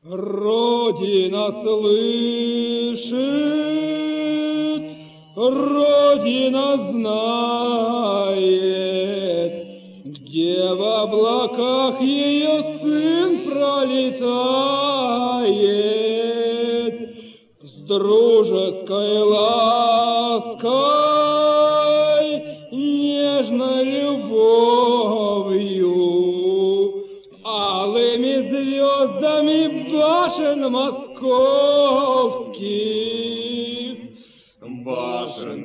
Родина слышит, Родина знает, где в облаках ее сын пролетает, с дружеской лаской, нежной любовью, алыми звездами башен московских, башен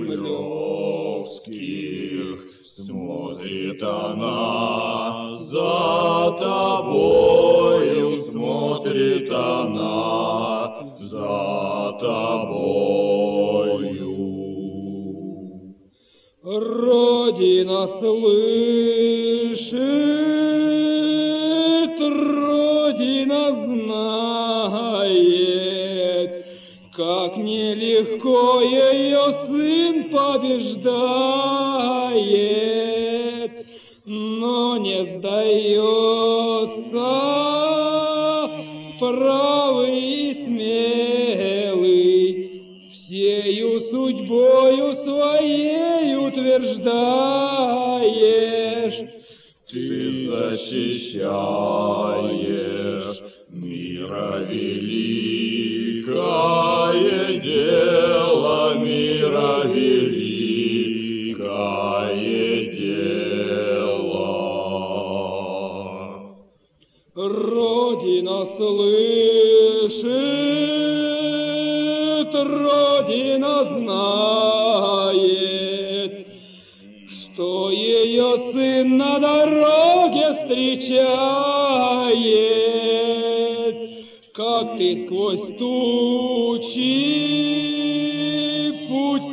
кремлевских, смотрит она за тобою, смотрит она за тобою. Родина слышит, Родина знает, как нелегко ее сын побеждает, но не сдается, правый и смелый, всею судьбою своей утверждаешь. Ты защищаешь мира великое дело, мира великое дело. Родина слышит, Родина знает, что ее сын на дороге встречает, как ты сквозь тучи путь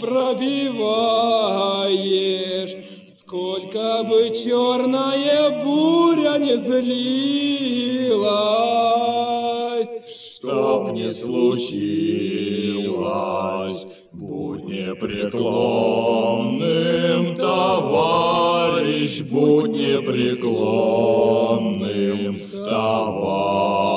пробиваешь, сколько бы черная буря не злилась. Чтоб не случилось, будь непреклонным, товарищ, будь непреклонным, товарищ.